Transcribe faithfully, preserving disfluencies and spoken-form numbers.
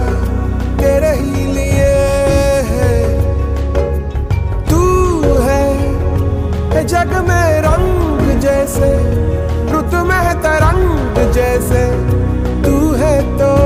तेरे ही लिए है। तू है जग में रंग जैसे, रुत में तरंग जैसे, तू है तो